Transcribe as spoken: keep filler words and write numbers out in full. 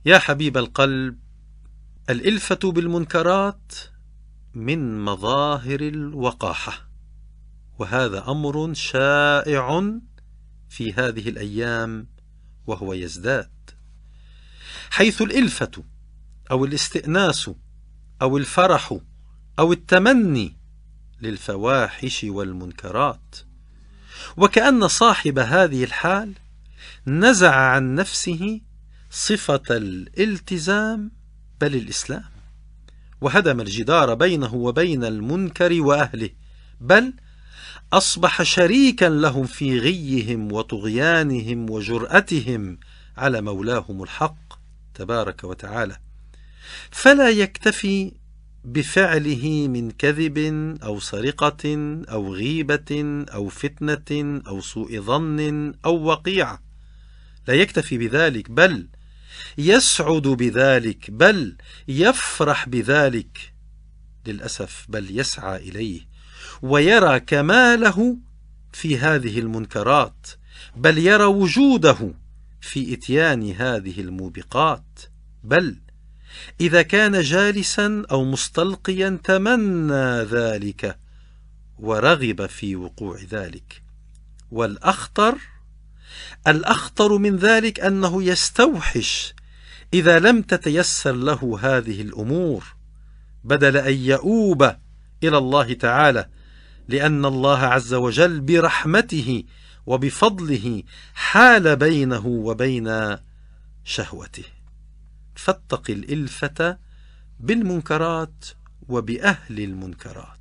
يا حبيب القلب، الإلفة بالمنكرات من مظاهر الوقاحة، وهذا أمر شائع في هذه الأيام وهو يزداد، حيث الإلفة أو الاستئناس أو الفرح أو التمني للفواحش والمنكرات، وكأن صاحب هذه الحال نزع عن نفسه صفة الالتزام بل الإسلام، وهدم الجدار بينه وبين المنكر وأهله، بل أصبح شريكا لهم في غيهم وطغيانهم وجرأتهم على مولاهم الحق تبارك وتعالى. فلا يكتفي بفعله من كذب أو سرقة أو غيبة أو فتنة أو سوء ظن أو وقيعة، لا يكتفي بذلك، بل يسعد بذلك، بل يفرح بذلك، للأسف بل يسعى إليه ويرى كماله في هذه المنكرات، بل يرى وجوده في إتيان هذه الموبقات، بل إذا كان جالسا أو مستلقيا تمنى ذلك ورغب في وقوع ذلك. والأخطر الأخطر من ذلك أنه يستوحش إذا لم تتيسر له هذه الأمور، بدل أن يؤوب إلى الله تعالى، لأن الله عز وجل برحمته وبفضله حال بينه وبين شهوته. فاتق الإلفة بالمنكرات وبأهل المنكرات.